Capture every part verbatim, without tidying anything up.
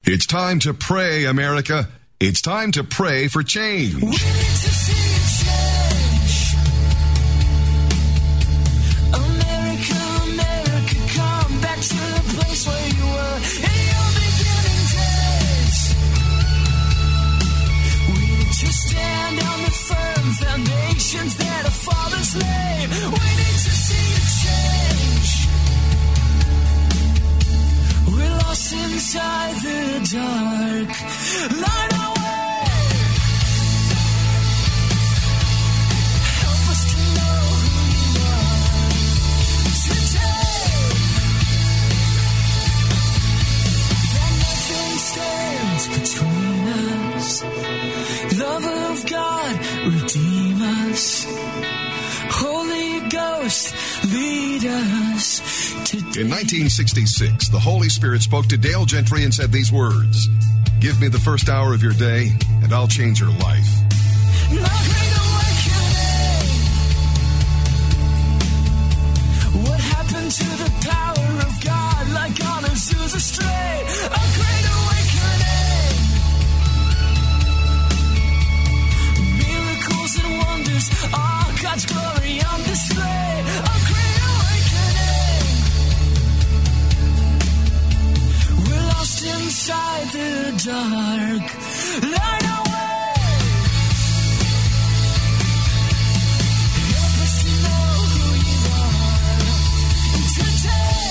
It's time to pray, America. It's time to pray for change. We need to see a change. America, America, come back to the place where you were in your beginning days. We need to stand on the firm foundations that our fathers laid. We need to see a change. We're lost inside the dark. Light our way. Help us to know who you are today. That nothing stands between us. Love of God, redeem us. Holy Ghost, lead us today. In nineteen sixty-six, the Holy Spirit spoke to Dale Gentry and said these words: "Give me the first hour of your day, and I'll change your life." My great awakening. What happened to the power of God like on Azusa Strait? A great awakening. Miracles and wonders, all God's glory on display. A great awakening. We're lost inside the dark. Light our way. Help us to know who you are today.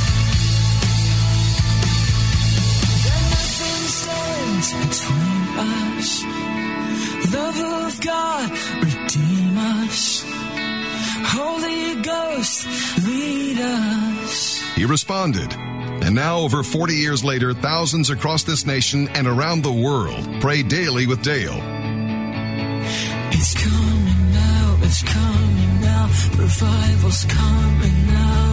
That nothing stands between us. Love of God, redeem us. Holy Ghost, lead us. He responded. And now, over forty years later, thousands across this nation and around the world pray daily with Dale. It's coming now, it's coming now, revival's coming now.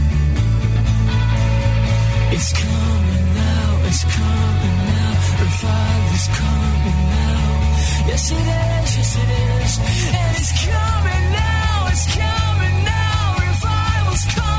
It's coming now, it's coming now, revival's coming now. Yes it is, yes it is, and it's coming now, it's coming now, revival's coming.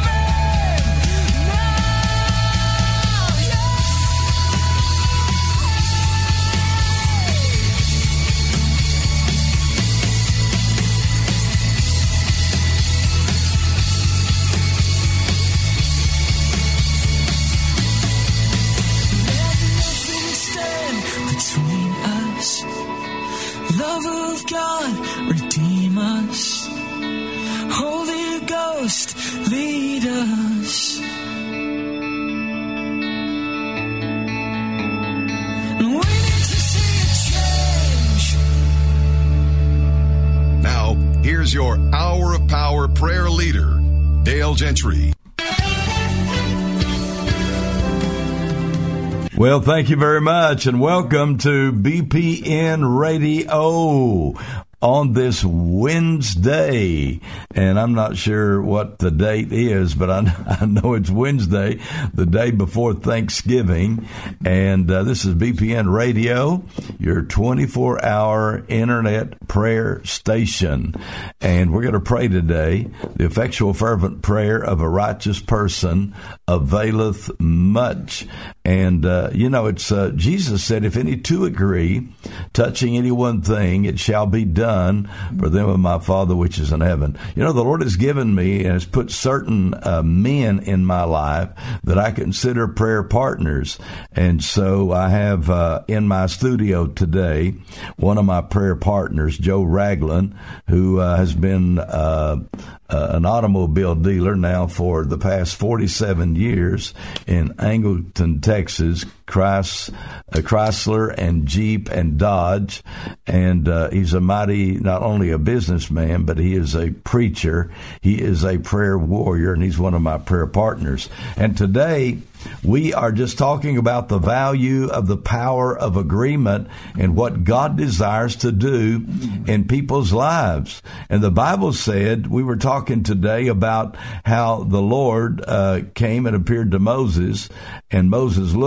Love of God, redeem us. Holy Ghost, lead us. We need to see a change. Now, here's your Hour of Power prayer leader, Dale Gentry. Well, thank you very much, and welcome to B P N Radio on this Wednesday. And I'm not sure what the date is, but I, I know it's Wednesday, the day before Thanksgiving. And uh, this is B P N Radio, your twenty-four hour internet prayer station. And we're going to pray today. The effectual fervent prayer of a righteous person availeth much. And, uh, you know, it's uh, Jesus said, if any two agree, touching any one thing, it shall be done for them of my Father which is in heaven. You know, the Lord has given me and has put certain uh, men in my life that I consider prayer partners. And so I have uh, in my studio today one of my prayer partners, Joe Ragland, who uh, has been uh, uh, an automobile dealer now for the past forty-seven years in Angleton, Texas, Chrys, uh, Chrysler and Jeep and Dodge. And uh, he's a mighty, not only a businessman, but he is a preacher. He is a prayer warrior, and he's one of my prayer partners. And today, we are just talking about the value of the power of agreement and what God desires to do in people's lives. And the Bible said, we were talking today about how the Lord uh, came and appeared to Moses, and Moses looked, and the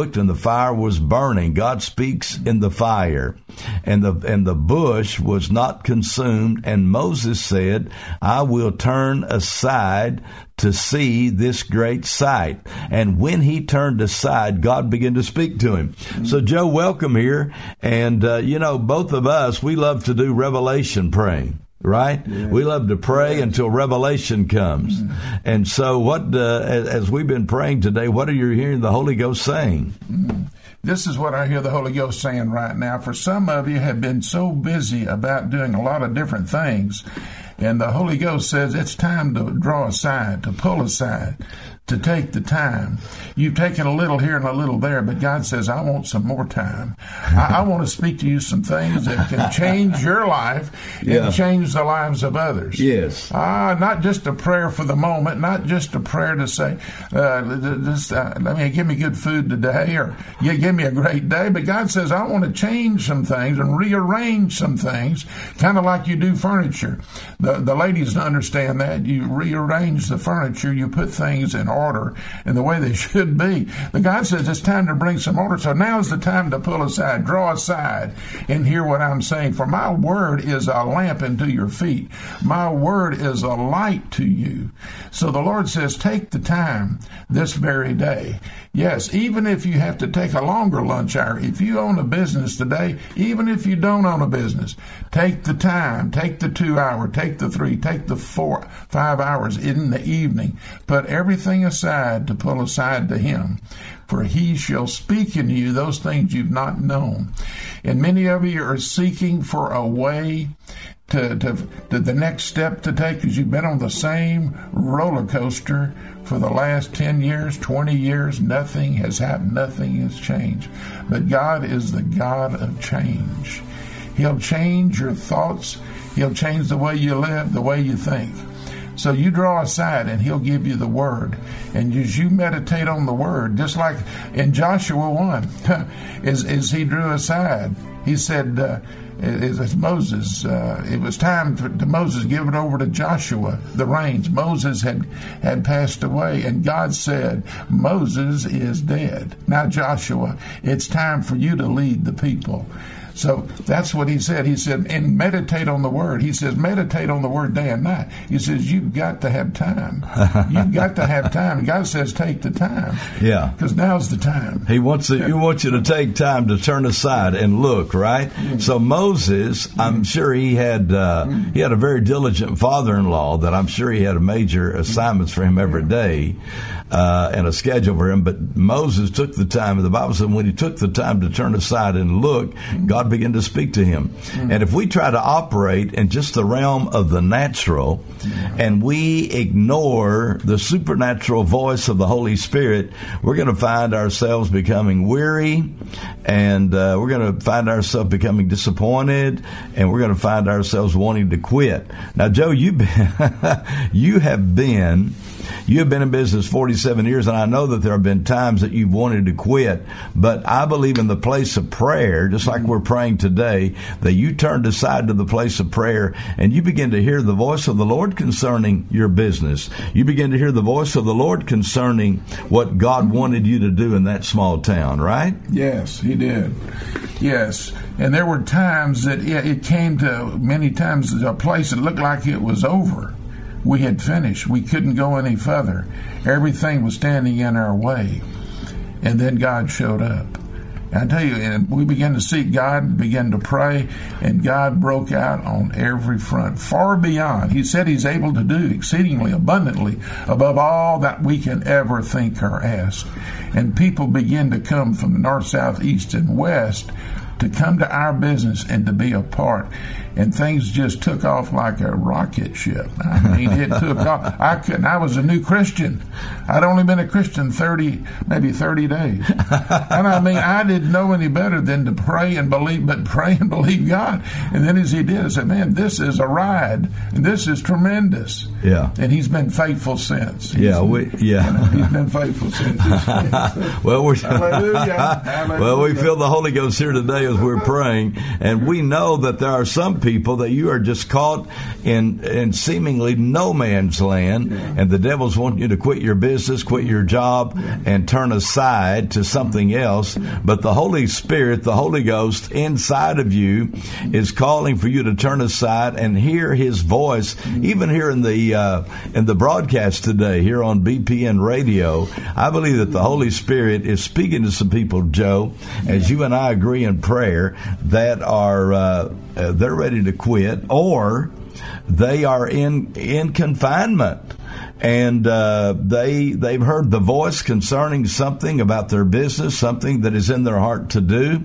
fire was burning. God speaks in the fire, and the and the bush was not consumed. And Moses said, I will turn aside to see this great sight. And when he turned aside, God began to speak to him. Mm-hmm. So, Joe, welcome here. And, uh, you know, both of us, we love to do revelation praying. Right? Yeah. We love to pray yeah. until revelation comes. Mm-hmm. And so what, uh, as, as we've been praying today, what are you hearing the Holy Ghost saying? Mm-hmm. This is what I hear the Holy Ghost saying right now. For some of you have been so busy about doing a lot of different things, and the Holy Ghost says it's time to draw aside, to pull aside, to take the time. You've taken a little here and a little there, but God says, I want some more time. I, I want to speak to you some things that can change your life yeah. and change the lives of others. Yes. Ah, not just a prayer for the moment, not just a prayer to say, uh, this, uh, let me give me good food today, or yeah, give me a great day. But God says, I want to change some things and rearrange some things, kind of like you do furniture. The, the ladies understand that. You rearrange the furniture, you put things in order in the way they should be. The God says it's time to bring some order. So now is the time to pull aside, draw aside, and hear what I'm saying. For my word is a lamp unto your feet. My word is a light to you. So the Lord says, take the time this very day. Yes, even if you have to take a longer lunch hour, if you own a business today, even if you don't own a business, take the time, take the two hour, take the three, take the four, five hours in the evening. Put everything aside to pull aside to him, for he shall speak unto you those things you've not known. And many of you are seeking for a way to, to, to the next step to take, because you've been on the same roller coaster for the last ten years, twenty years. Nothing has happened. Nothing has changed. But God is the God of change. He'll change your thoughts. He'll change the way you live, the way you think. So you draw aside and he'll give you the word. And as you meditate on the word, just like in Joshua one, as, as he drew aside, he said, uh, as, as Moses, uh, it was time for to Moses give it over to Joshua, the reins. Moses had, had passed away, and God said, Moses is dead. Now, Joshua, it's time for you to lead the people. So that's what he said. He said, and meditate on the word. He says, meditate on the word day and night. He says, you've got to have time. You've got to have time. God says, take the time. Yeah. Because now's the time. He wants to, he wants you to take time to turn aside and look, right? Mm-hmm. So Moses, I'm sure he had, uh, mm-hmm. he had a very diligent father-in-law that I'm sure he had major assignments for him every day. Uh, and a schedule for him, but Moses took the time, and the Bible said when he took the time to turn aside and look, God began to speak to him. Mm-hmm. And if we try to operate in just the realm of the natural, mm-hmm. and we ignore the supernatural voice of the Holy Spirit, we're going to find ourselves becoming weary, and uh, we're going to find ourselves becoming disappointed, and we're going to find ourselves wanting to quit. Now, Joe, you've been, you have been You have been in business forty-seven years, and I know that there have been times that you've wanted to quit, but I believe in the place of prayer, just like we're praying today, that you turned aside to the place of prayer, and you begin to hear the voice of the Lord concerning your business. You begin to hear the voice of the Lord concerning what God wanted you to do in that small town, right? Yes, he did. Yes. And there were times that it came to, many times, a place that looked like it was over. We had finished. We couldn't go any further. Everything was standing in our way. And then God showed up. And I tell you, and we began to seek God, began to pray, and God broke out on every front, far beyond. He said he's able to do exceedingly abundantly above all that we can ever think or ask. And people begin to come from the north, south, east, and west to come to our business and to be a part. And things just took off like a rocket ship. I mean, it took off. I couldn't. I was a new Christian. I'd only been a Christian thirty, maybe thirty days. And I mean, I didn't know any better than to pray and believe, but pray and believe God. And then as he did, I said, man, this is a ride. And this is tremendous. Yeah. And he's been faithful since. He's, yeah. We, yeah. You know, he's been faithful since. well, we're, Hallelujah. Hallelujah. Well, we feel the Holy Ghost here today as we're praying, and we know that there are some people that you are just caught in in seemingly no man's land, and the devil's wanting you to quit your business, quit your job, and turn aside to something else. But the Holy Spirit, the Holy Ghost inside of you is calling for you to turn aside and hear His voice. Even here in the uh, in the broadcast today, here on B P N Radio, I believe that the Holy Spirit is speaking to some people, Joe, as you and I agree in prayer, that are uh, uh, they're ready to quit, or they are in in confinement. And uh, they, they've heard the voice concerning something about their business, something that is in their heart to do.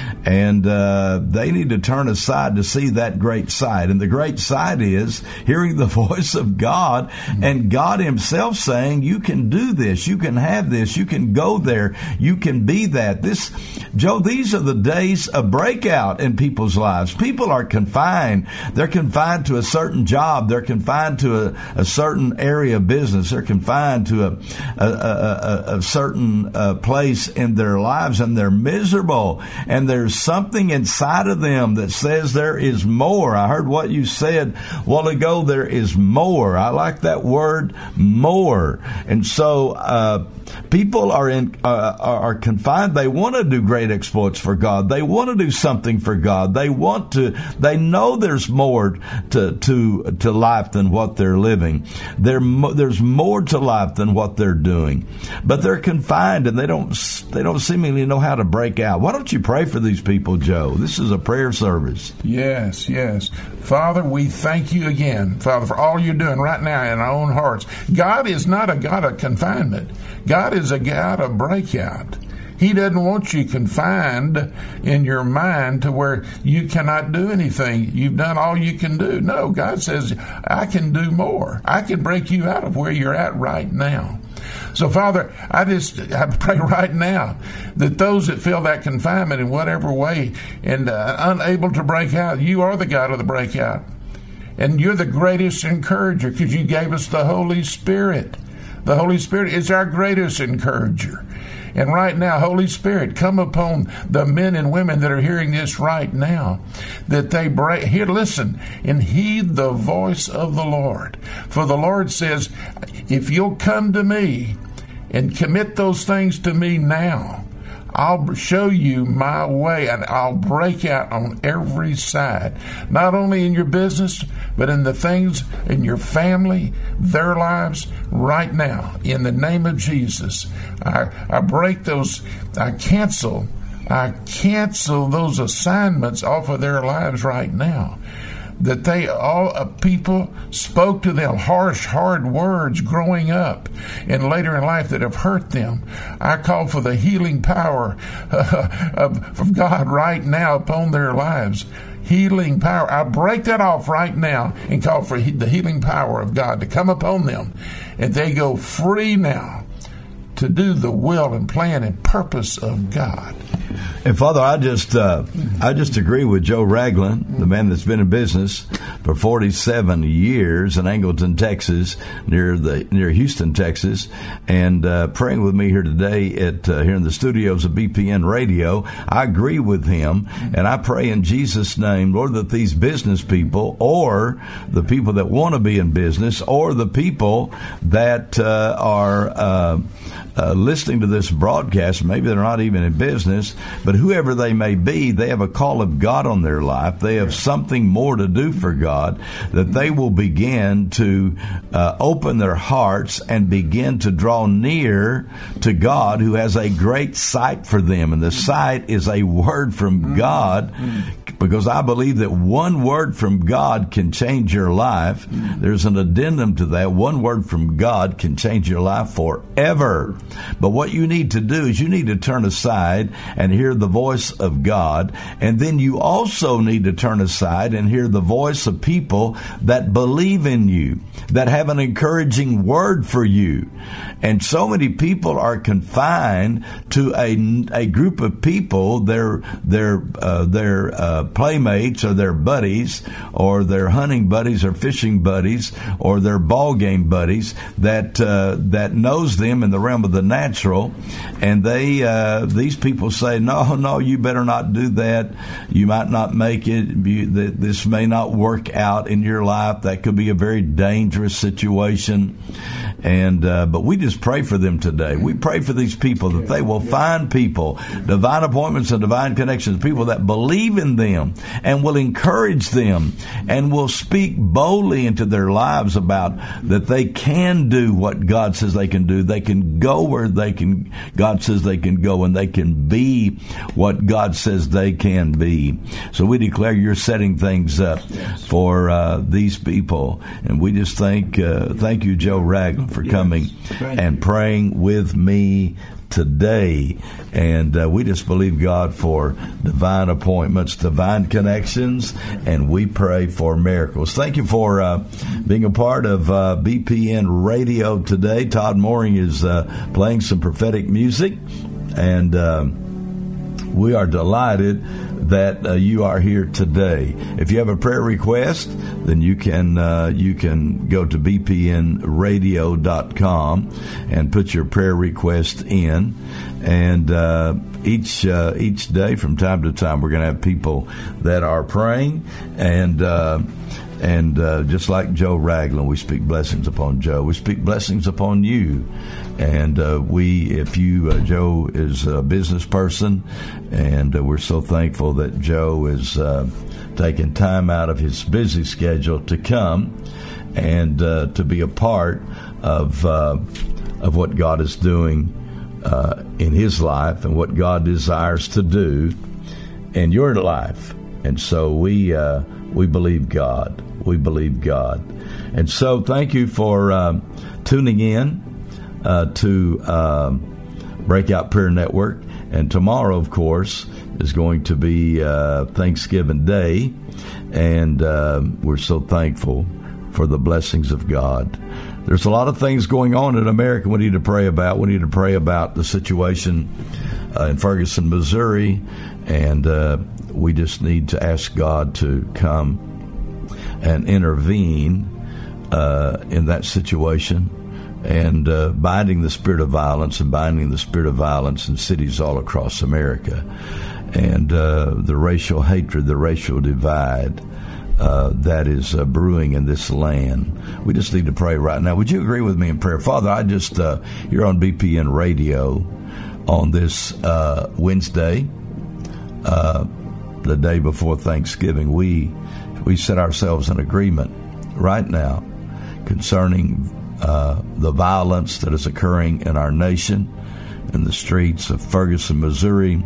And uh, they need to turn aside to see that great sight. And the great sight is hearing the voice of God and God Himself saying, you can do this, you can have this, you can go there, you can be that. This, Joe, these are the days of breakout in people's lives. People are confined. They're confined to a certain job. They're confined to a, a certain area of business. They're confined to a, a, a, a, a certain uh, place in their lives, and they're miserable. And there's something inside of them that says there is more. I heard what you said a while ago. There is more. I like that word, more. And so uh, people are in uh, are confined. They want to do great exploits for God. They want to do something for God. They want to. They know there's more to to to life than what they're living. There there's more to life than what they're doing, but they're confined and they don't they don't seemingly know how to break out. Why don't you pray for these people, Joe? This is a prayer service. Yes, yes. Father, we thank you again, Father, for all you're doing right now in our own hearts. God is not a God of confinement. God is a God of breakout. He doesn't want you confined in your mind to where you cannot do anything. You've done all you can do. No, God says, I can do more. I can break you out of where you're at right now. So, Father, I just I pray right now that those that feel that confinement in whatever way and uh, unable to break out, you are the God of the breakout. And you're the greatest encourager because you gave us the Holy Spirit. The Holy Spirit is our greatest encourager. And right now, Holy Spirit, come upon the men and women that are hearing this right now, that they break, here, listen, and heed the voice of the Lord. For the Lord says, if you'll come to me and commit those things to me now, I'll show you my way, and I'll break out on every side, not only in your business, but in the things in your family, their lives, right now. In the name of Jesus, I, I break those, I cancel, I cancel those assignments off of their lives right now. That they all uh, people spoke to them harsh, hard words growing up and later in life that have hurt them. I call for the healing power uh, of, from God right now upon their lives. Healing power. I break that off right now and call for he, the healing power of God to come upon them, and they go free now to do the will and plan and purpose of God. And Father, I just uh, I just agree with Joe Ragland, the man that's been in business for forty-seven years in Angleton, Texas, near the near Houston, Texas, and uh, praying with me here today at uh, here in the studios of B P N Radio. I agree with him, and I pray in Jesus' name, Lord, that these business people, or the people that want to be in business, or the people that uh, are uh, uh, listening to this broadcast, maybe they're not even in business, but whoever they may be, they have a call of God on their life. They have something more to do for God, that they will begin to uh, open their hearts and begin to draw near to God, who has a great sight for them. And the sight is a word from God, because I believe that one word from God can change your life. There's an addendum to that. One word from God can change your life forever. But what you need to do is you need to turn aside and hear the voice of God. And then you also need to turn aside and hear the voice of people that believe in you, that have an encouraging word for you. And so many people are confined to a, a group of people. They're they're uh, they're uh, playmates or their buddies or their hunting buddies or fishing buddies or their ball game buddies that uh, that knows them in the realm of the natural, and they uh, these people say, no, no, you better not do that. You might not make it. You, this may not work out in your life. That could be a very dangerous situation. And uh, but we just pray for them today. We pray for these people that they will find people, divine appointments and divine connections, people that believe in them and will encourage them and will speak boldly into their lives about that they can do what God says they can do. They can go where they can. God says they can go, and they can be what God says they can be. So we declare you're setting things up for uh, these people, and we just thank uh, thank you, Joe Ragland, for coming and praying with me today. And uh, we just believe God for divine appointments, divine connections, and we pray for miracles. Thank you for uh, being a part of uh, B P N Radio today. Todd Mooring is uh, playing some prophetic music, and uh, we are delighted that uh, you are here today. If you have a prayer request, then you can uh, you can go to b p n radio dot com and put your prayer request in. And uh, each uh, each day, from time to time, we're going to have people that are praying, and uh, and uh, just like Joe Ragland, we speak blessings upon Joe. We speak blessings upon you. And uh, we, if you, uh, Joe is a business person, and uh, we're so thankful that Joe is uh, taking time out of his busy schedule to come and uh, to be a part of uh, of what God is doing uh, in his life and what God desires to do in your life. And so we uh, we believe God. We believe God. And so thank you for uh, tuning in uh, to uh, Breakout Prayer Network. And tomorrow, of course, is going to be uh, Thanksgiving Day. And uh, we're so thankful for the blessings of God. There's a lot of things going on in America we need to pray about. We need to pray about the situation uh, in Ferguson, Missouri. And uh, we just need to ask God to come and intervene uh, in that situation, and uh, binding the spirit of violence and binding the spirit of violence in cities all across America, and uh, the racial hatred, the racial divide uh, that is uh, brewing in this land. We just need to pray right now. Would you agree with me in prayer? Father, I just, uh, you're on B P N Radio on this uh, Wednesday, uh, the day before Thanksgiving. We We set ourselves in agreement right now concerning uh, the violence that is occurring in our nation, in the streets of Ferguson, Missouri,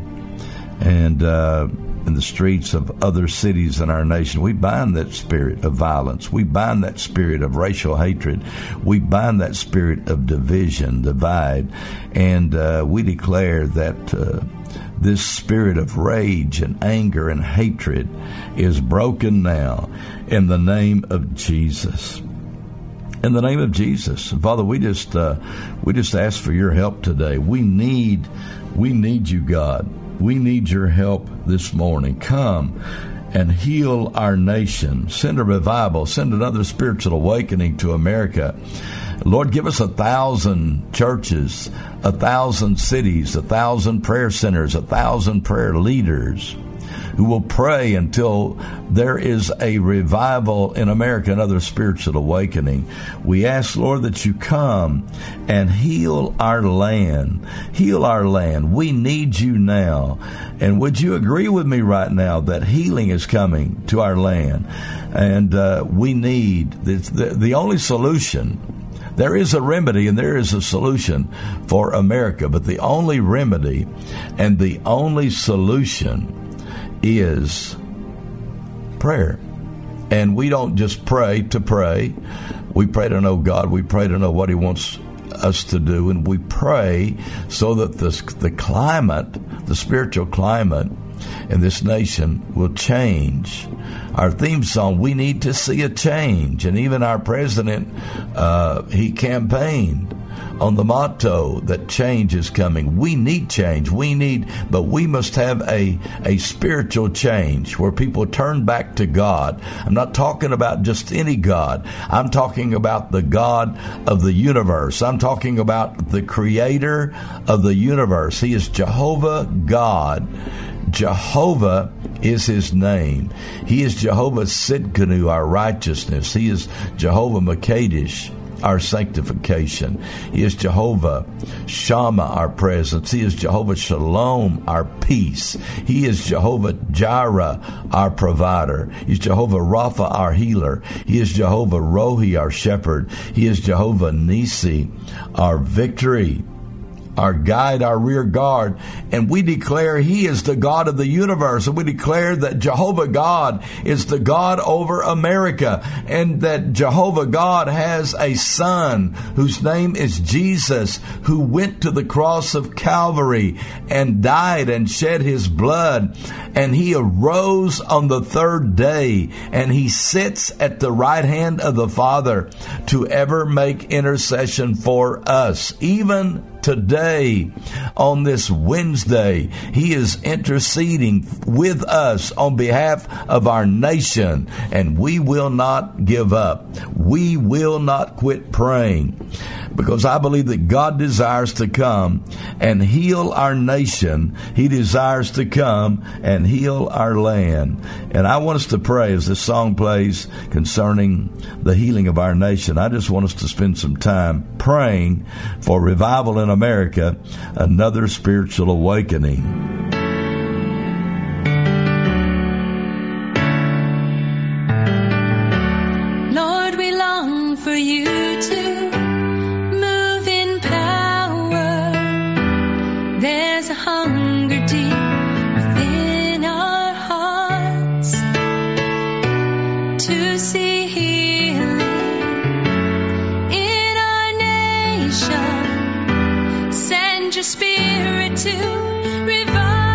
and uh, in the streets of other cities in our nation. We bind that spirit of violence. We bind that spirit of racial hatred. We bind that spirit of division, divide, and uh, we declare that uh, this spirit of rage and anger and hatred is broken now in the name of Jesus. In the name of Jesus. And Father, we just uh, we just ask for your help today. We need we need you, God. We need your help this morning. Come and heal our nation. Send a revival. Send another spiritual awakening to America. Lord, give us a thousand churches, a thousand cities, a thousand prayer centers, a thousand prayer leaders who will pray until there is a revival in America, another spiritual awakening. We ask, Lord, that you come and heal our land. Heal our land. We need you now. And would you agree with me right now that healing is coming to our land? And uh, we need, the, the, the only solution, there is a remedy and there is a solution for America, but the only remedy and the only solution is prayer. And we don't just pray to pray. We pray to know God. We pray to know what he wants us to do. And we pray so that the, the climate, the spiritual climate in this nation will change. Our theme song, we need to see a change. And even our president, uh, he campaigned on the motto that change is coming. We need change. We need, but we must have a, a spiritual change where people turn back to God. I'm not talking about just any God. I'm talking about the God of the universe. I'm talking about the creator of the universe. He is Jehovah God. Jehovah is his name. He is Jehovah Sidkenu, our righteousness. He is Jehovah Makadesh, our sanctification. He is Jehovah Shammah, our presence. He is Jehovah Shalom, our peace. He is Jehovah Jireh, our provider. He is Jehovah Rapha, our healer. He is Jehovah Rohi, our shepherd. He is Jehovah Nisi, our victory, our guide, our rear guard. And we declare he is the God of the universe. And we declare that Jehovah God is the God over America. And that Jehovah God has a son whose name is Jesus, who went to the cross of Calvary and died and shed his blood. And he arose on the third day. And he sits at the right hand of the Father to ever make intercession for us. Even today, on this Wednesday, he is interceding with us on behalf of our nation, and we will not give up. We will not quit praying, because I believe that God desires to come and heal our nation. He desires to come and heal our land. And I want us to pray as this song plays concerning the healing of our nation. I just want us to spend some time praying for revival in America, another spiritual awakening. Lord, we long for you to move in power. There's a hunger deep within our hearts to see healing in our nation. Send your spirit to revive.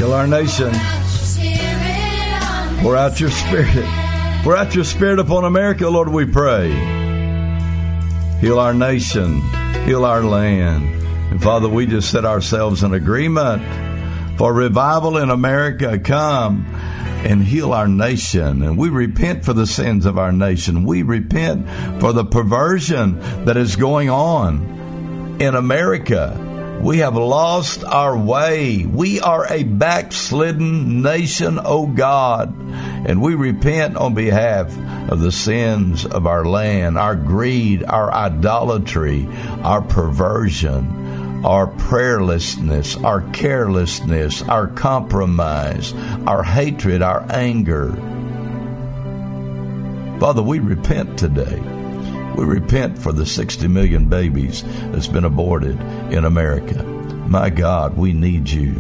Heal our nation. Pour out your Spirit. Pour out your Spirit upon America, Lord, we pray. Heal our nation. Heal our land. And Father, we just set ourselves in agreement for revival in America. Come and heal our nation. And we repent for the sins of our nation. We repent for the perversion that is going on in America. We have lost our way. We are a backslidden nation, oh God. And we repent on behalf of the sins of our land, our greed, our idolatry, our perversion, our prayerlessness, our carelessness, our compromise, our hatred, our anger. Father, we repent today. We repent for the sixty million babies that's been aborted in America. My God, we need you.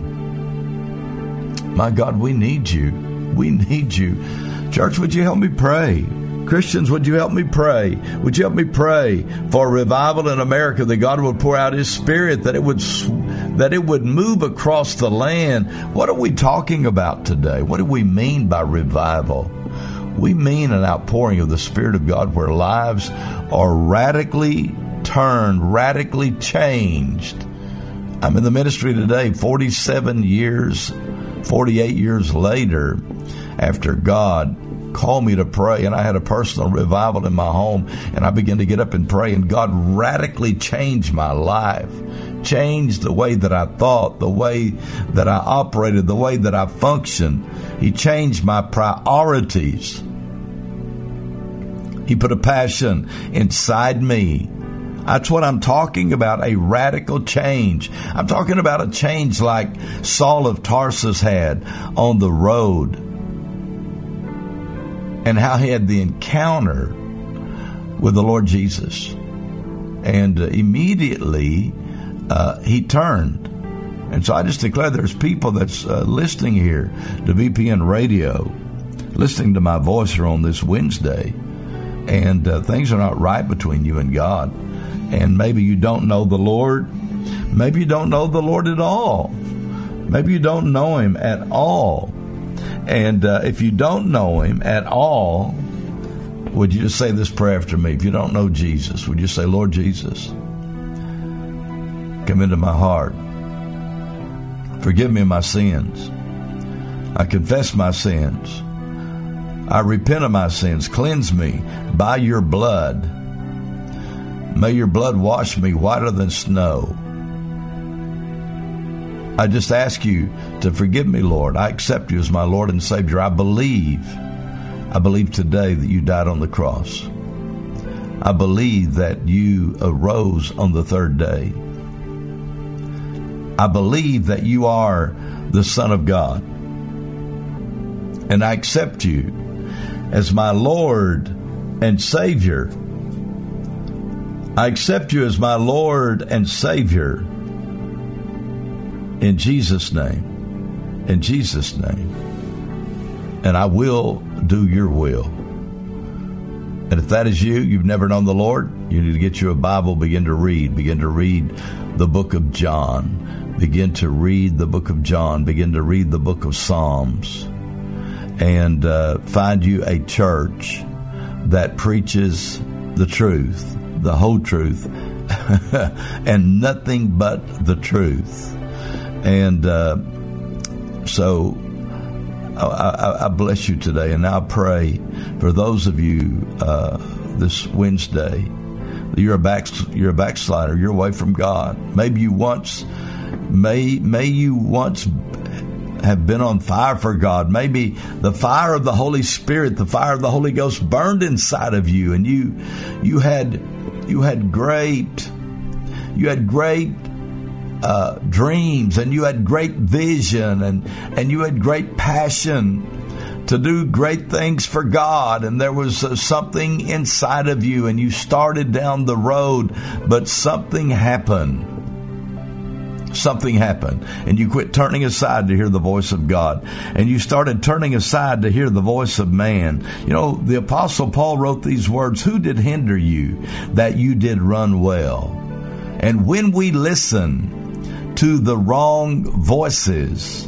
My God, we need you. We need you. Church, would you help me pray? Christians, would you help me pray? Would you help me pray for revival in America, that God would pour out His Spirit, that it would that it would move across the land? What are we talking about today? What do we mean by revival? We mean an outpouring of the Spirit of God where lives are radically turned, radically changed. I'm in the ministry today, forty-seven years, forty-eight years later, after God called me to pray, and I had a personal revival in my home, and I began to get up and pray, and God radically changed my life, changed the way that I thought, the way that I operated, the way that I functioned. He changed my priorities. He put a passion inside me. That's what I'm talking about, a radical change. I'm talking about a change like Saul of Tarsus had on the road, and how he had the encounter with the Lord Jesus. And uh, immediately uh, he turned. And so I just declare there's people that's uh, listening here to B P N Radio, listening to my voice here on this Wednesday, and uh, things are not right between you and God. And maybe you don't know the Lord. Maybe you don't know the Lord at all. Maybe you don't know Him at all. And uh, if you don't know Him at all, would you just say this prayer after me? If you don't know Jesus, would you say, Lord Jesus, come into my heart. Forgive me my sins. I confess my sins. I repent of my sins. Cleanse me by your blood. May your blood wash me whiter than snow. I just ask you to forgive me, Lord. I accept you as my Lord and Savior. I believe, I believe today that you died on the cross. I believe that you arose on the third day. I believe that you are the Son of God. And I accept you as my Lord and Savior. I accept you as my Lord and Savior. In Jesus' name. In Jesus' name. And I will do your will. And if that is you, you've never known the Lord, you need to get you a Bible, begin to read. Begin to read the book of John. Begin to read the book of John. Begin to read the book of Psalms. And uh, find you a church that preaches the truth, the whole truth, and nothing but the truth. And uh, so I, I, I bless you today, and I pray for those of you uh, this Wednesday that you're a back, you're a backslider, you're away from God. Maybe you once, may may you once have been on fire for God. Maybe the fire of the Holy Spirit, the fire of the Holy Ghost burned inside of you, and you you had you had great you had great uh, dreams, and you had great vision, and and you had great passion to do great things for God, and there was uh, something inside of you, and you started down the road, but something happened. Something happened, and you quit turning aside to hear the voice of God, and you started turning aside to hear the voice of man. You know, the Apostle Paul wrote these words, "Who did hinder you that you did run well?" And when we listen to the wrong voices,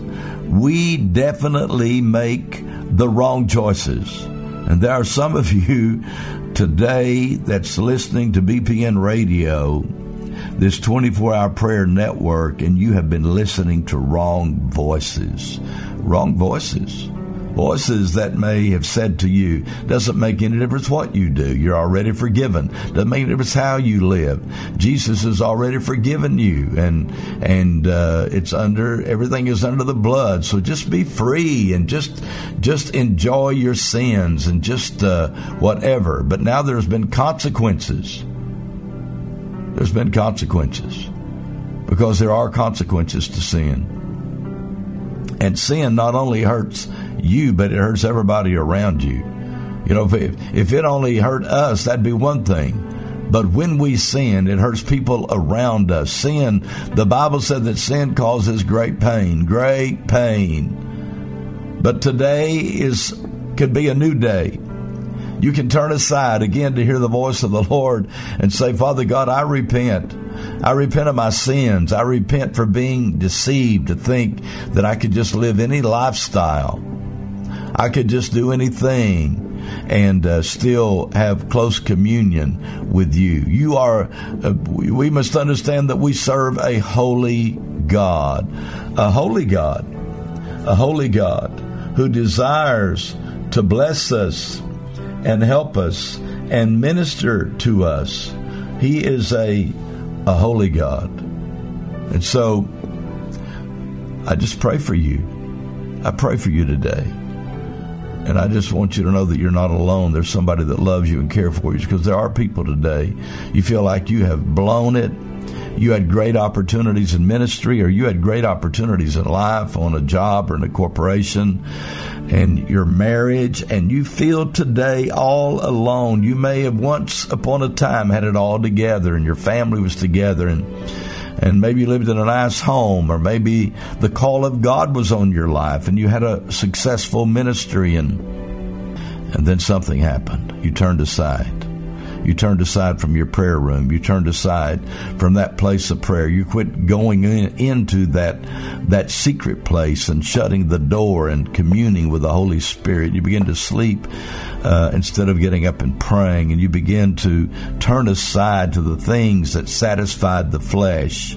we definitely make the wrong choices. And there are some of you today that's listening to B P N Radio, this twenty-four hour prayer network, and you have been listening to wrong voices. Wrong voices. Voices that may have said to you, doesn't make any difference what you do. You're already forgiven. Doesn't make any difference how you live. Jesus has already forgiven you, and and uh, it's under everything is under the blood. So just be free and just just enjoy your sins and just uh, whatever. But now there's been consequences. There's been consequences because there are consequences to sin. And sin not only hurts you, but it hurts everybody around you. You know, if it, if it only hurt us, that'd be one thing. But when we sin, it hurts people around us. Sin, the Bible said that sin causes great pain, great pain. But today is could be a new day. You can turn aside again to hear the voice of the Lord and say, Father God, I repent. I repent of my sins. I repent for being deceived to think that I could just live any lifestyle. I could just do anything and uh, still have close communion with you. You are, uh, we must understand that we serve a holy God, a holy God, a holy God who desires to bless us and help us and minister to us. He is a a holy God. And so I just pray for you. I pray for you today. And I just want you to know that you're not alone. There's somebody that loves you and cares for you, because there are people today, you feel like you have blown it. You had great opportunities in ministry, or you had great opportunities in life on a job or in a corporation, and your marriage, and you feel today all alone. You may have once upon a time had it all together and your family was together, and and maybe you lived in a nice home, or maybe the call of God was on your life and you had a successful ministry, and and then something happened. You turned aside. You turned aside from your prayer room. You turned aside from that place of prayer. You quit going in, into that that secret place and shutting the door and communing with the Holy Spirit. You begin to sleep uh, instead of getting up and praying, and you begin to turn aside to the things that satisfied the flesh.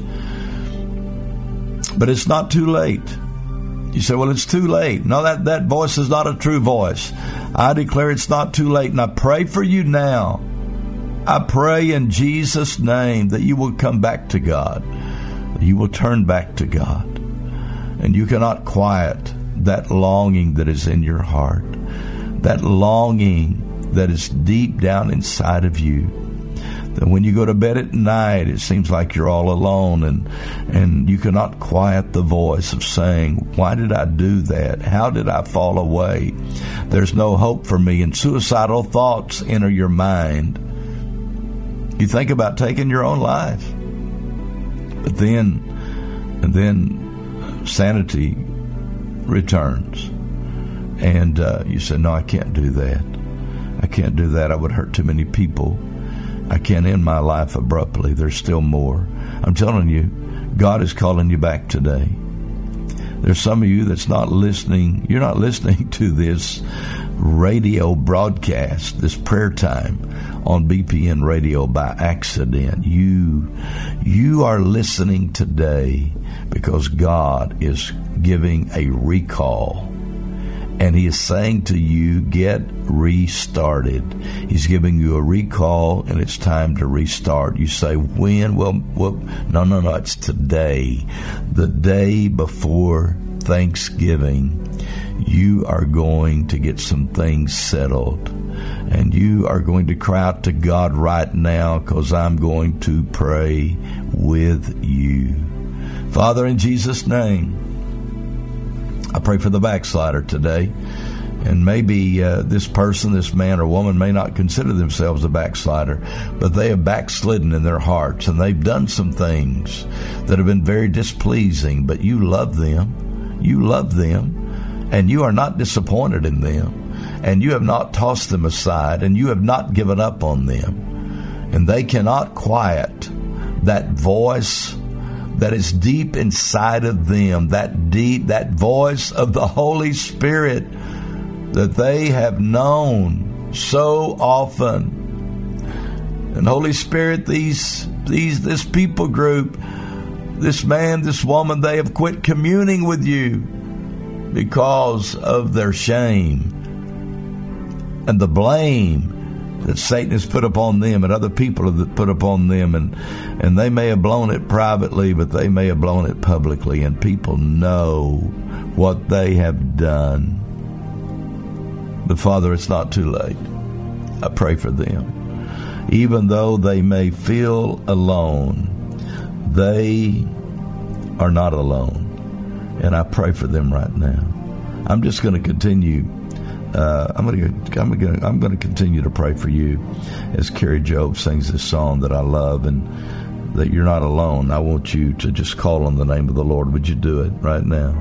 But it's not too late. You say, well, it's too late. No, that, that voice is not a true voice. I declare it's not too late, and I pray for you now. I pray in Jesus' name that you will come back to God. You will turn back to God. And you cannot quiet that longing that is in your heart. That longing that is deep down inside of you. That when you go to bed at night, it seems like you're all alone, and and you cannot quiet the voice of saying, why did I do that? How did I fall away? There's no hope for me. And suicidal thoughts enter your mind. You think about taking your own life. But then, and then sanity returns. And uh, you say, no, I can't do that. I can't do that. I would hurt too many people. I can't end my life abruptly. There's still more. I'm telling you, God is calling you back today. There's some of you that's not listening. You're not listening to this radio broadcast, this prayer time on B P N Radio by accident. You, you are listening today because God is giving a recall. And He is saying to you, get restarted. He's giving you a recall, and it's time to restart. You say, when? Well, well, no, no, no, it's today. The day before Thanksgiving, you are going to get some things settled. And you are going to cry out to God right now, because I'm going to pray with you. Father, in Jesus' name, I pray for the backslider today. And maybe uh, this person, this man or woman, may not consider themselves a backslider, but they have backslidden in their hearts, and they've done some things that have been very displeasing, but you love them. You love them, and you are not disappointed in them, and you have not tossed them aside, and you have not given up on them. And they cannot quiet that voice that is deep inside of them, that deep, that voice of the Holy Spirit that they have known so often. And Holy Spirit, these, these, this people group, this man, this woman, they have quit communing with you because of their shame and the blame that Satan has put upon them and other people have put upon them. And, and they may have blown it privately, but they may have blown it publicly, and people know what they have done. But Father, it's not too late. I pray for them. Even though they may feel alone, they are not alone. And I pray for them right now. I'm just going to continue. Uh, I'm going to. I'm going. To, I'm going to continue to pray for you as Carrie Job sings this song that I love, and that you're not alone. I want you to just call on the name of the Lord. Would you do it right now?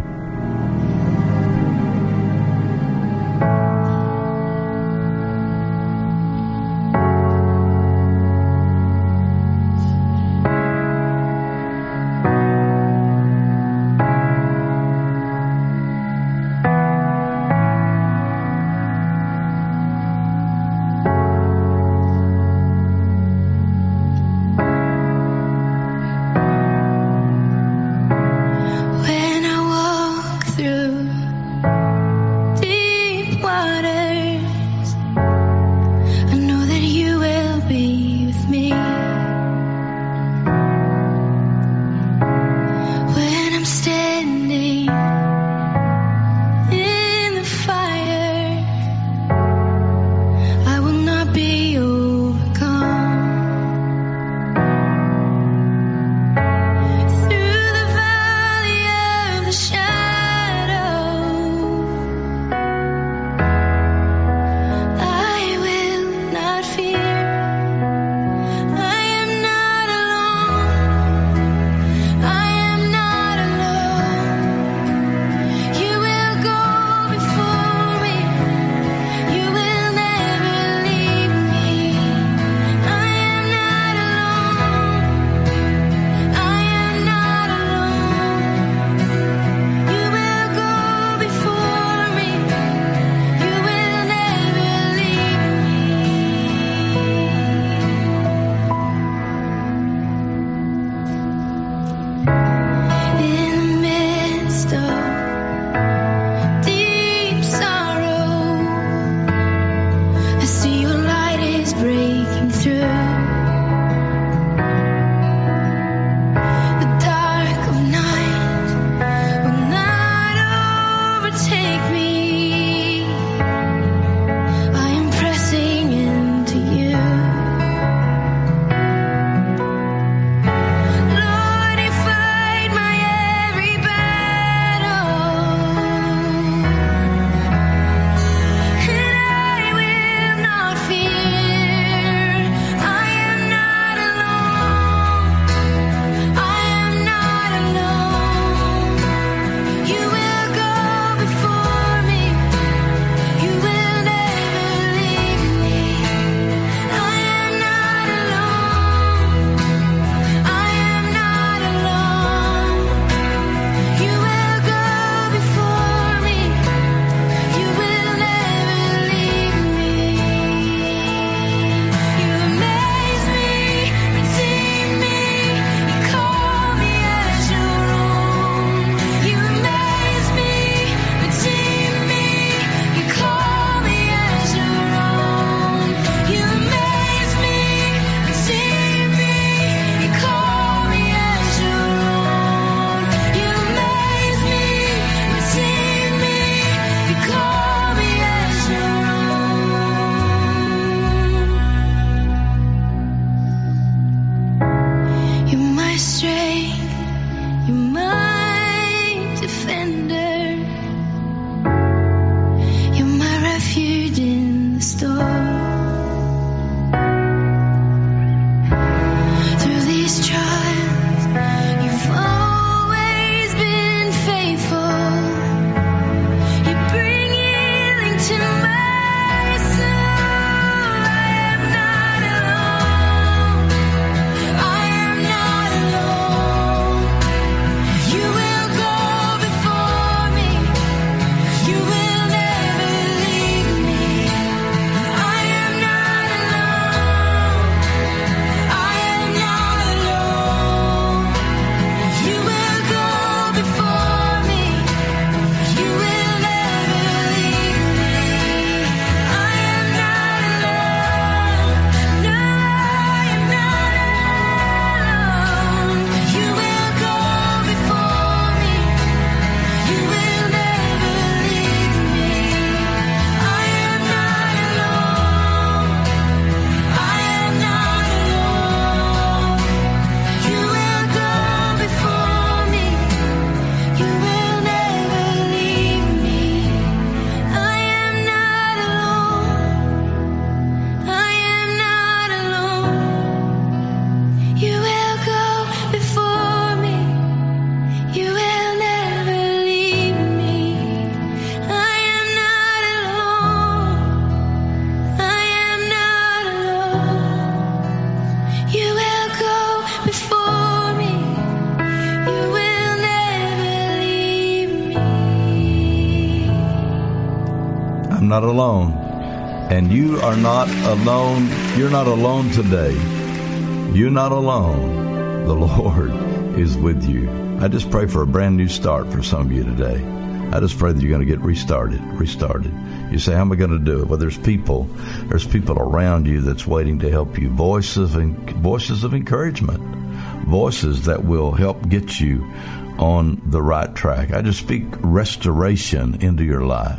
I'm not alone. And you are not alone. You're not alone today. You're not alone. The Lord is with you. I just pray for a brand new start for some of you today. I just pray that you're going to get restarted, restarted. You say, how am I going to do it? Well, there's people, there's people around you that's waiting to help you. Voices of, voices of encouragement, voices that will help get you on the right track. I just speak restoration into your life.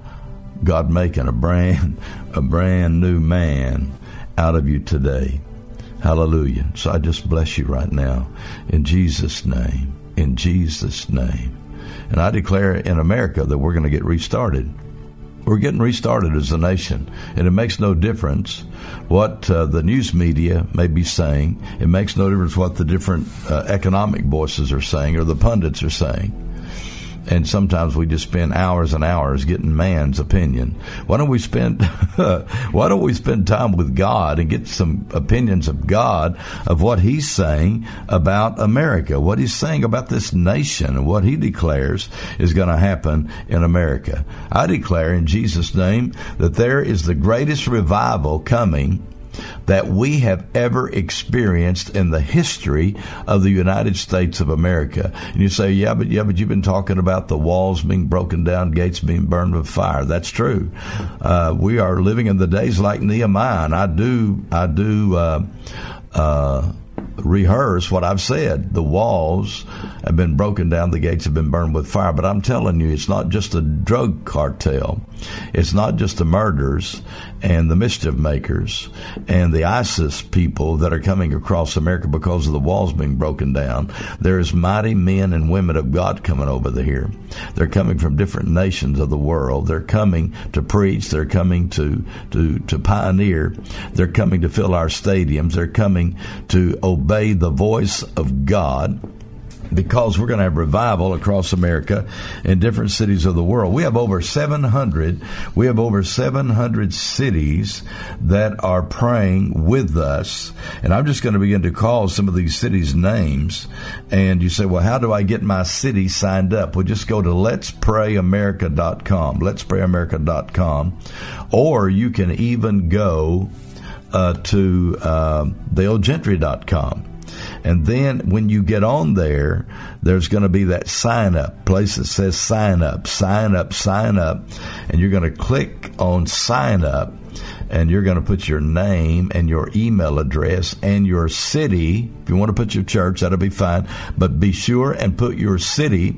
God making a brand, a brand new man out of you today. Hallelujah. So I just bless you right now in Jesus' name, in Jesus' name. And I declare in America that we're going to get restarted. We're getting restarted as a nation. And it makes no difference what uh, the news media may be saying. It makes no difference what the different uh, economic voices are saying or the pundits are saying. And sometimes we just spend hours and hours getting man's opinion. Why don't we spend why don't we spend time with God and get some opinions of God of what He's saying about America, what He's saying about this nation, and what He declares is going to happen in America. I declare in Jesus' name that there is the greatest revival coming that we have ever experienced in the history of the United States of America. And you say, yeah, but yeah, but you've been talking about the walls being broken down, gates being burned with fire. That's true. Uh, we are living in the days like Nehemiah, and I do, I do, uh, uh, rehearse what I've said. The walls have been broken down, the gates have been burned with fire. But I'm telling you, it's not just a drug cartel. It's not just the murderers and the mischief makers and the ISIS people that are coming across America because of the walls being broken down. There's mighty men and women of God coming over here. They're coming from different nations of the world. They're coming to preach. They're coming to, to, to pioneer. They're coming to fill our stadiums. They're coming to obey the voice of God, because we're going to have revival across America in different cities of the world. We have over seven hundred, we have over seven hundred cities that are praying with us. And I'm just going to begin to call some of these cities' names. And you say, well, how do I get my city signed up? Well, just go to let's pray america dot com, let's pray america dot com. Or you can even go uh, to uh, dale gentry dot com. And then when you get on there, there's going to be that sign up place that says sign up, sign up, sign up. And you're going to click on sign up, and you're going to put your name and your email address and your city. If you want to put your church, that'll be fine. But be sure and put your city,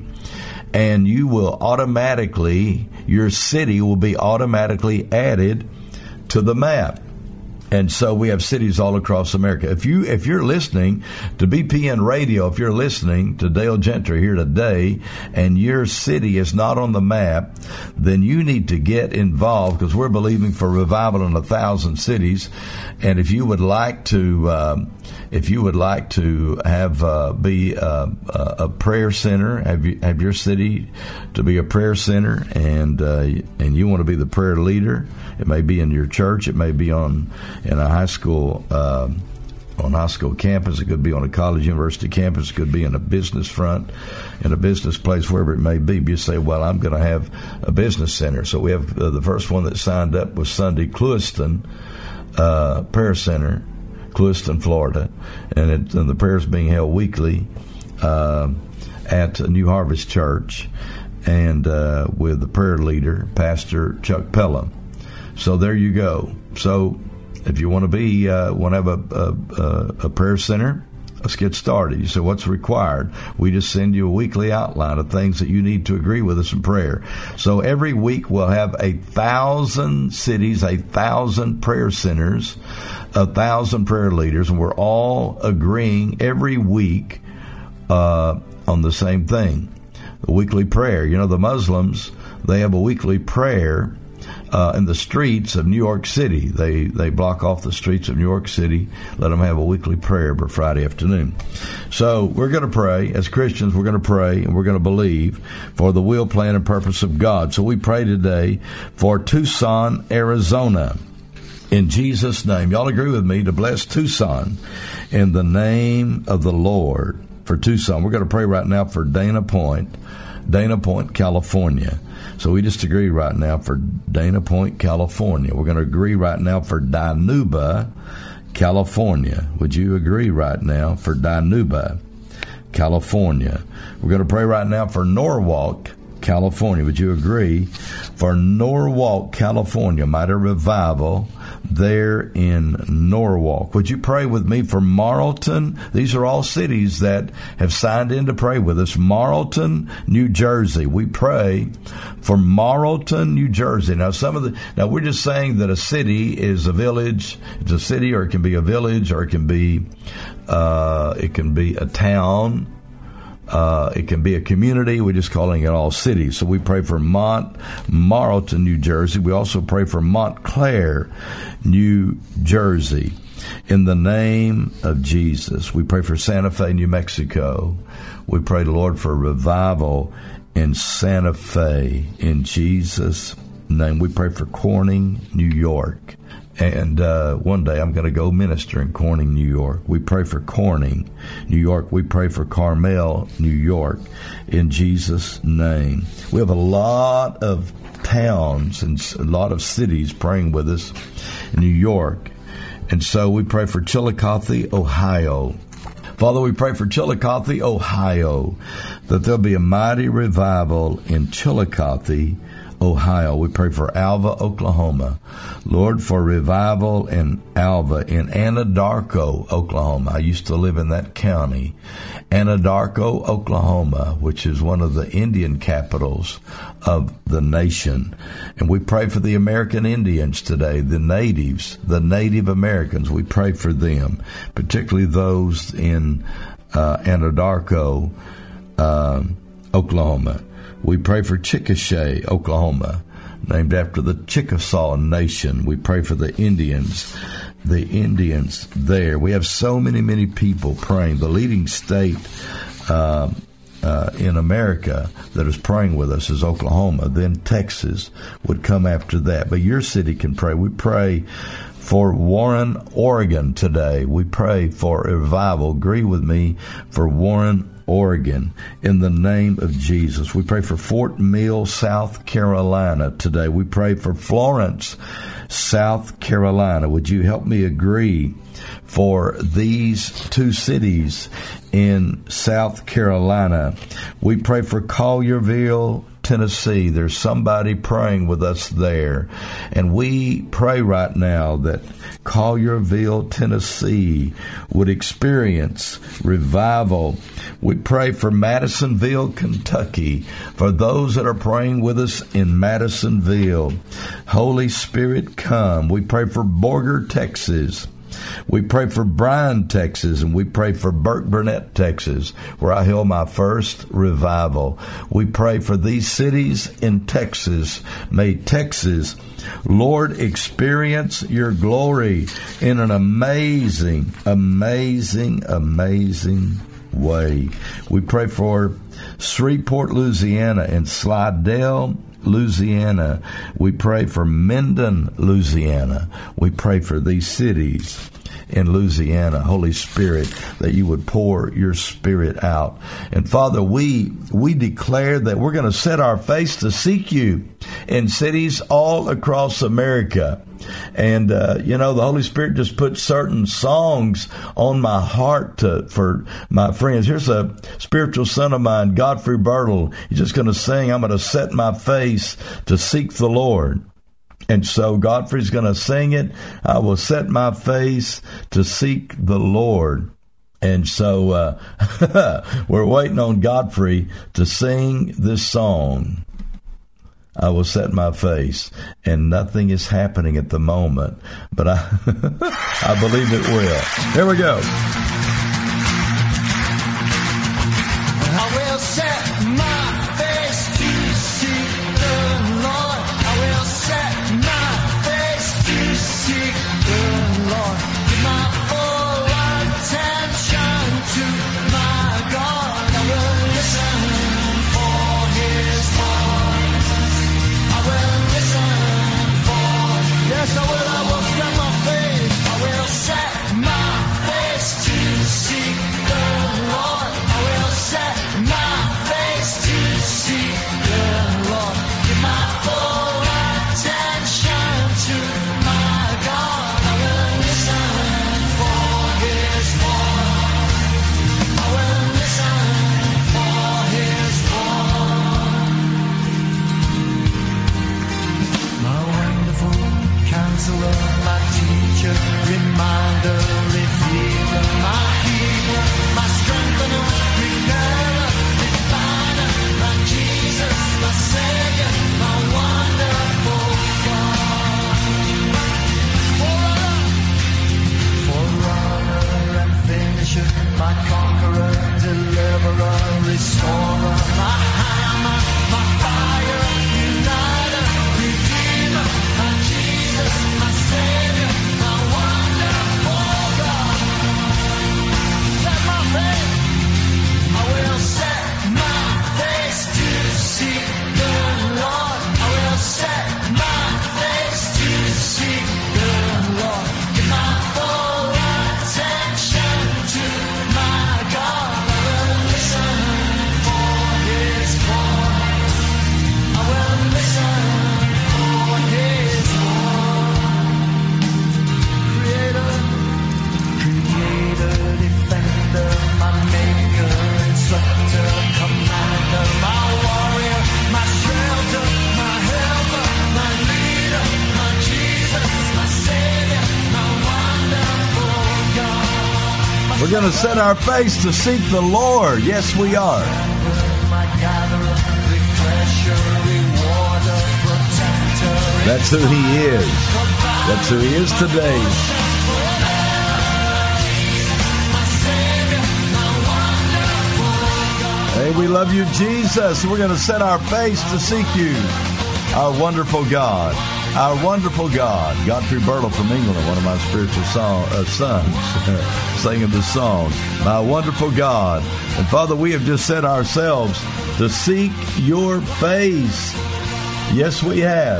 and you will automatically, your city will be automatically added to the map. And so we have cities all across America. If you, if you're listening to B P N Radio, if you're listening to Dale Gentry here today, and your city is not on the map, then you need to get involved, because we're believing for revival in a thousand cities. And if you would like to, um, if you would like to have uh, be uh, a prayer center, have you, have your city to be a prayer center, and uh, and you want to be the prayer leader, it may be in your church, it may be on in a high school uh, on a high school campus, it could be on a college university campus, it could be in a business front, in a business place, wherever it may be. But you say, well, I'm going to have a business center. So we have uh, the first one that signed up was Sunday Clewiston uh, Prayer Center, Clewiston, Florida, and, it, and the prayers being held weekly uh, at New Harvest Church, and uh, with the prayer leader, Pastor Chuck Pelham. So there you go. So if you want to be, uh, want to have a, a, a prayer center, let's get started. You say, what's required? We just send you a weekly outline of things that you need to agree with us in prayer. So every week we'll have a thousand cities, a thousand prayer centers, a thousand prayer leaders, and we're all agreeing every week uh, on the same thing, the weekly prayer. You know, the Muslims, they have a weekly prayer Uh, in the streets of New York City. They they block off the streets of New York City, let them have a weekly prayer every Friday afternoon. So we're going to pray. As Christians, we're going to pray, and we're going to believe for the will, plan, and purpose of God. So we pray today for Tucson, Arizona. In Jesus' name. Y'all agree with me to bless Tucson in the name of the Lord for Tucson. We're going to pray right now for Dana Point. Dana Point, California. So we just agree right now for Dana Point, California. We're going to agree right now for Dinuba, California. Would you agree right now for Dinuba, California? We're going to pray right now for Norwalk, California. Would you agree for Norwalk, California? Mighty revival there in Norwalk. Would you pray with me for Marlton? These are all cities that have signed in to pray with us. Marlton, New Jersey. We pray for Marlton, New Jersey. Now, some of the now we're just saying that a city is a village. It's a city, or it can be a village, or it can be uh, it can be a town. Uh, it can be a community. We're just calling it all cities. So we pray for Mont Marlton, New Jersey. We also pray for Montclair, New Jersey. In the name of Jesus, we pray for Santa Fe, New Mexico. We pray, Lord, for revival in Santa Fe. In Jesus' name, we pray for Corning, New York. And uh, one day I'm going to go minister in Corning, New York. We pray for Corning, New York. We pray for Carmel, New York, in Jesus' name. We have a lot of towns and a lot of cities praying with us in New York. And so we pray for Chillicothe, Ohio. Father, we pray for Chillicothe, Ohio, that there'll be a mighty revival in Chillicothe, Ohio. We pray for Alva, Oklahoma. Lord, for revival in Alva, in Anadarko, Oklahoma. I used to live in that county. Anadarko, Oklahoma, which is one of the Indian capitals of the nation. And we pray for the American Indians today, the natives, the Native Americans. We pray for them, particularly those in uh, Anadarko, uh, Oklahoma. We pray for Chickasha, Oklahoma, named after the Chickasaw Nation. We pray for the Indians, the Indians there. We have so many, many people praying. The leading state uh, uh, in America that is praying with us is Oklahoma. Then Texas would come after that. But your city can pray. We pray for Warren, Oregon today. We pray for a revival. Agree with me for Warren, Oregon, in the name of Jesus. We pray for Fort Mill, South Carolina today. We pray for Florence, South Carolina. Would you help me agree for these two cities in South Carolina? We pray for Collierville, Tennessee. There's somebody praying with us there. And we pray right now that Collierville, Tennessee would experience revival. We pray for Madisonville, Kentucky, for those that are praying with us in Madisonville. Holy Spirit, come. We pray for Borger, Texas. We pray for Bryan, Texas, and we pray for Burke Burnett, Texas, where I held my first revival. We pray for these cities in Texas. May Texas, Lord, experience your glory in an amazing, amazing, amazing way. We pray for Shreveport, Louisiana, and Slidell, Louisiana. We pray for Minden, Louisiana. We pray for these cities in Louisiana, Holy Spirit, that you would pour your Spirit out. And Father, we we declare that we're going to set our face to seek you in cities all across America. And, uh, you know, the Holy Spirit just put certain songs on my heart to, for my friends. Here's a spiritual son of mine, Godfrey Birtle. He's just going to sing, I'm going to set my face to seek the Lord. And so Godfrey's going to sing it. I will set my face to seek the Lord. And so uh, we're waiting on Godfrey to sing this song. I will set my face, and nothing is happening at the moment, but I I believe it will. Here we go. I will set my face to seek the Lord. I will set my face to seek the Lord. Give my full attention to my God. I will listen for His voice. I will listen for. Yes, I will. I will set my face. I will set my face to We're going to set our face to seek the Lord. Yes, we are. That's who He is. That's who He is today. Hey, we love you, Jesus. We're going to set our face to seek you, our wonderful God, our wonderful God. Godfrey Birtle from England, one of my spiritual song, uh, sons, singing the song, My Wonderful God. And Father, we have just set ourselves to seek your face. Yes, we have.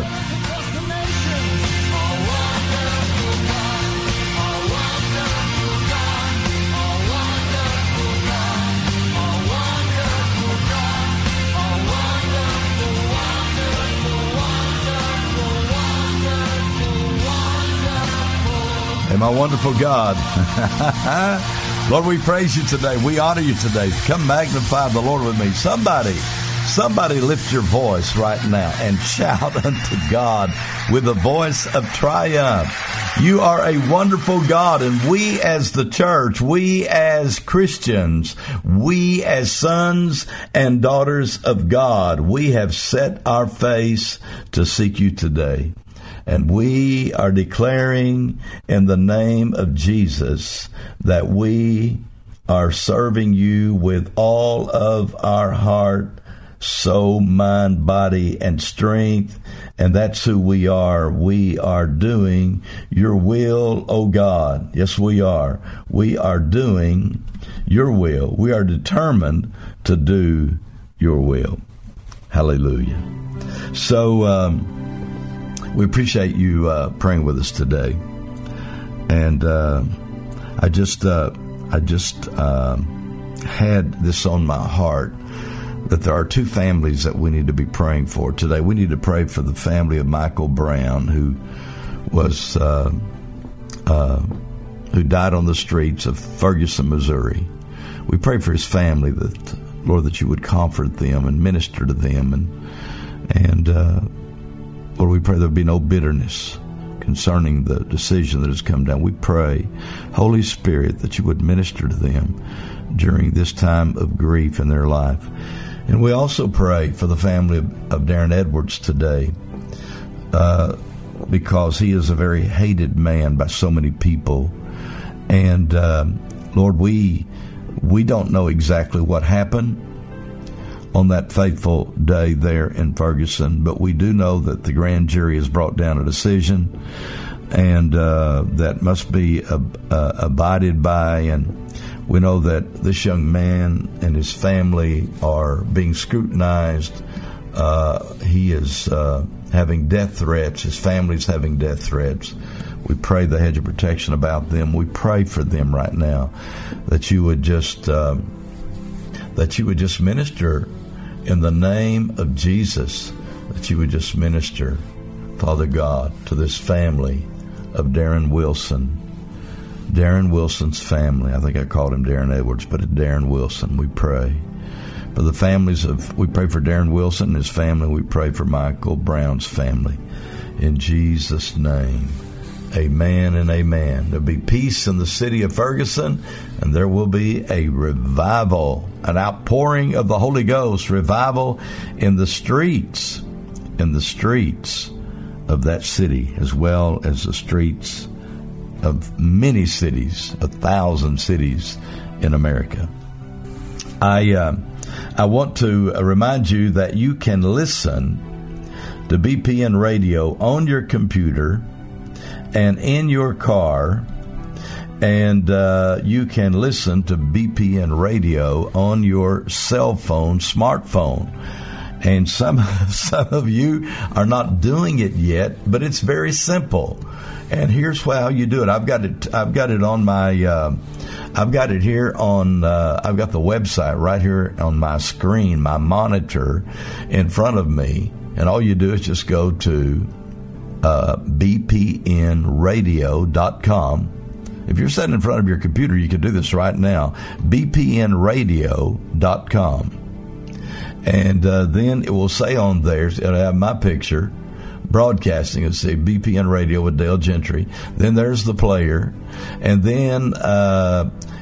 And my wonderful God, Lord, we praise you today. We honor you today. Come magnify the Lord with me. Somebody, somebody lift your voice right now and shout unto God with a voice of triumph. You are a wonderful God, and we as the church, we as Christians, we as sons and daughters of God, we have set our face to seek you today. And we are declaring in the name of Jesus that we are serving you with all of our heart, soul, mind, body, and strength. And that's who we are. We are doing your will, oh God. Yes, we are. We are doing your will. We are determined to do your will. Hallelujah. So, um, we appreciate you uh, praying with us today, and uh, I just uh, I just uh, had this on my heart that there are two families that we need to be praying for today. We need to pray for the family of Michael Brown, who was uh, uh, who died on the streets of Ferguson, Missouri. We pray for his family, that Lord, that you would comfort them and minister to them, and and. Uh, Lord, we pray there be no bitterness concerning the decision that has come down. We pray, Holy Spirit, that you would minister to them during this time of grief in their life. And we also pray for the family of, of Darren Edwards today, uh, because he is a very hated man by so many people. And, uh, Lord, we we don't know exactly what happened on that fateful day there in Ferguson, but we do know that the grand jury has brought down a decision, and uh, that must be ab- uh, abided by. And we know that this young man and his family are being scrutinized. Uh, he is uh, having death threats. His family's having death threats. We pray the hedge of protection about them. We pray for them right now, that you would just uh, that you would just minister in the name of Jesus, that you would just minister, Father God, to this family of Darren Wilson. Darren Wilson's family. I think I called him Darren Edwards, but it's Darren Wilson. We pray for the families of, we pray for Darren Wilson and his family. We pray for Michael Brown's family. In Jesus' name, amen and amen. There'll be peace in the city of Ferguson, and there will be a revival, an outpouring of the Holy Ghost, revival in the streets, in the streets of that city, as well as the streets of many cities, a thousand cities in America. I uh, I want to remind you that you can listen to B P N Radio on your computer and in your car, and uh, you can listen to B P N Radio on your cell phone, smartphone. And some some of you are not doing it yet, but it's very simple. And here's how you do it. I've got it. I've got it on my. Uh, I've got it here on. Uh, I've got the website right here on my screen, my monitor, in front of me. And all you do is just go to uh, b p n radio dot com. If you're sitting in front of your computer, you can do this right now. b p n radio dot com. And uh, then it will say on there, it'll have my picture, broadcasting. It'll say B P N Radio with Dale Gentry. Then there's the player. And then uh,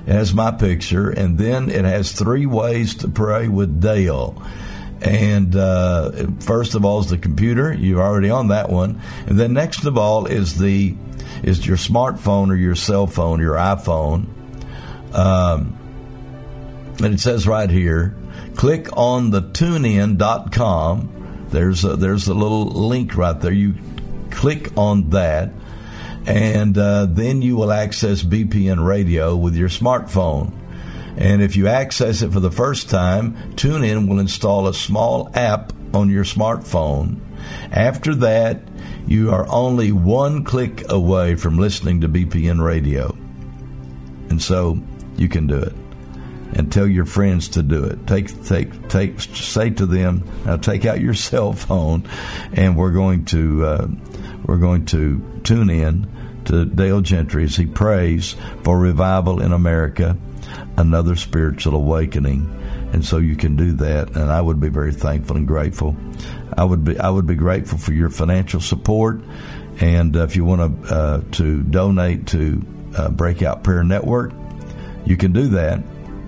It has my picture, and then it has three ways to pray with Dale. And uh, first of all is the computer. You're already on that one. And then next of all is the is your smartphone or your cell phone, your iPhone. Um, and it says right here, click on the tune in dot com. There's a, there's a little link right there. You click on that, and uh, then you will access B P N Radio with your smartphone. And if you access it for the first time, TuneIn will install a small app on your smartphone. After that, you are only one click away from listening to B P N Radio. And so you can do it. And tell your friends to do it. Take, take, take. Say to them, now take out your cell phone, and we're going to, uh, we're going to tune in to Dale Gentry as he prays for revival in America, another spiritual awakening. And so you can do that, and I would be very thankful and grateful. I would be, I would be grateful for your financial support, and uh, if you want to uh, to donate to uh, Breakout Prayer Network, you can do that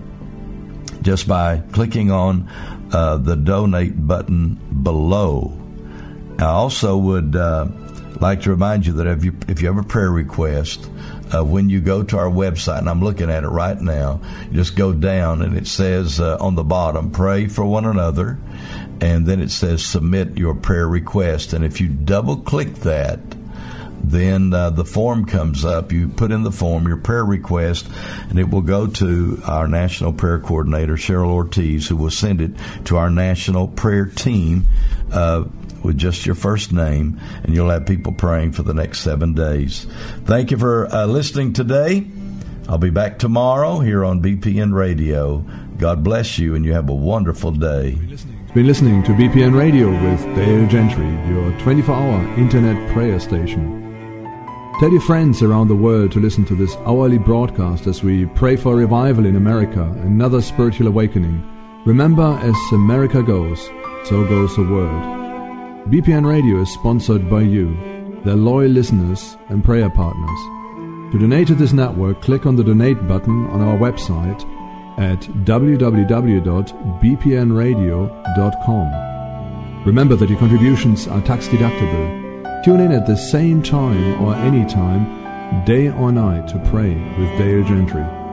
just by clicking on uh, the donate button below. I also would uh, like to remind you that if you if you have a prayer request, uh, when you go to our website, and I'm looking at it right now, you just go down and it says uh, on the bottom, pray for one another, and then it says submit your prayer request. And if you double click that, then uh, the form comes up. You put in the form your prayer request, and it will go to our National Prayer Coordinator, Cheryl Ortiz, who will send it to our National Prayer Team uh, with just your first name, and you'll have people praying for the next seven days. Thank you for uh, listening today. I'll be back tomorrow here on B P N Radio. God bless you, and you have a wonderful day. You've been listening to B P N Radio with Dale Gentry, your twenty-four hour internet prayer station. Tell your friends around the world to listen to this hourly broadcast as we pray for revival in America, another spiritual awakening. Remember, as America goes, so goes the world. B P N Radio is sponsored by you, their loyal listeners and prayer partners. To donate to this network, click on the donate button on our website at w w w dot b p n radio dot com. Remember that your contributions are tax deductible. Tune in at the same time or any time, day or night, to pray with Dale Gentry.